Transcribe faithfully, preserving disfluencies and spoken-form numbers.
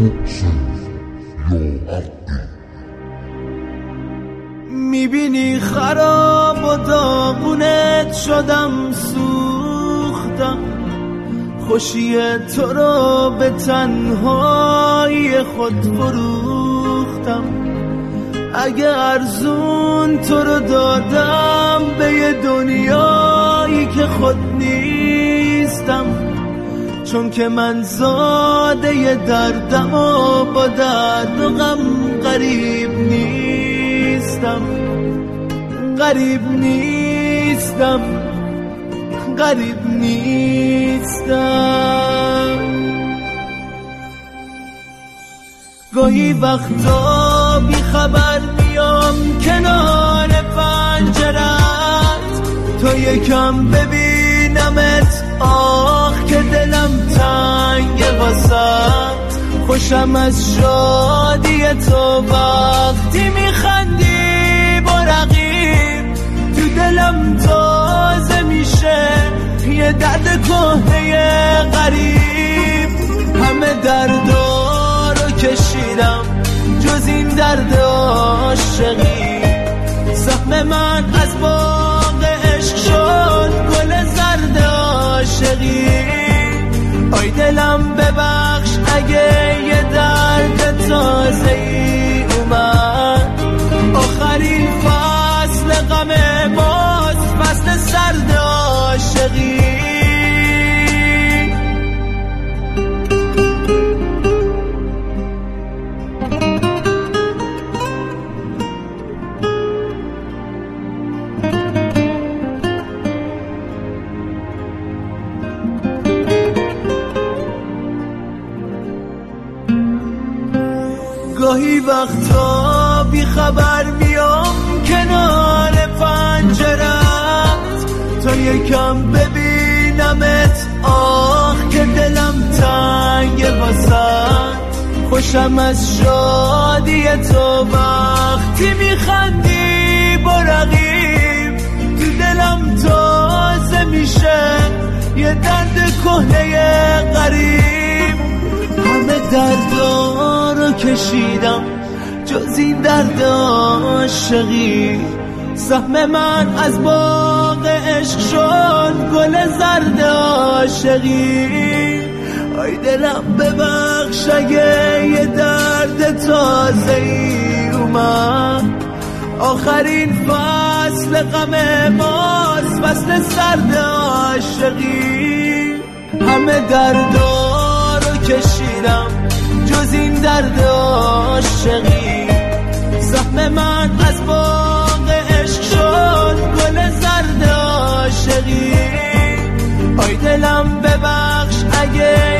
میبینی خراب و داغونت شدم، سوختم خوشی تو رو به تنهایی خود فروختم. اگه ارزون تو رو دادم به یه دنیایی که خود نیستم، چون که من زاده ی دردم و با درد و غم غریب نیستم. غریب نیستم غریب نیستم. گاهی وقتا بی خبر میام کنار پنجرت، تو یکم ببینمت، آخ که دلم تنگ واسط. خوشم از شادی تو وقتی میخندی با رقیب، تو دلم تازه میشه یه درد کهنه غریب. همه دردا رو کشیدم جز این درد عاشقی، زخم من از باغ عشق شد گل زرد عاشقی. آی دلم ببخش اگه یه درد تازه‌ای اومد، آخرین فصل غم ماست، فصل سرد عاشقی. گاهی وقتا بی خبر میام کنار پنجرت، تا یکم ببینمت، آخ که دلم تنگ واسط. خوشم از شادی تو وقتی میخندی با رقیب، تو دلم تازه میشه یه درد کهنه غریب. همه دردا رو کشیدم جز این درد عاشقی، سهم من از باغ عشق شد گل زرد عاشقی. آی دلم ببخش اگه یه درد تازه‌ای اومد، آخرین فصل غم ماست، فصل سرد عاشقی. همه دردا رو کشیدم جز این درد عاشقی، زخم من از باغ عشق شد گل زرد عاشقی. آی دلم ببخش اگه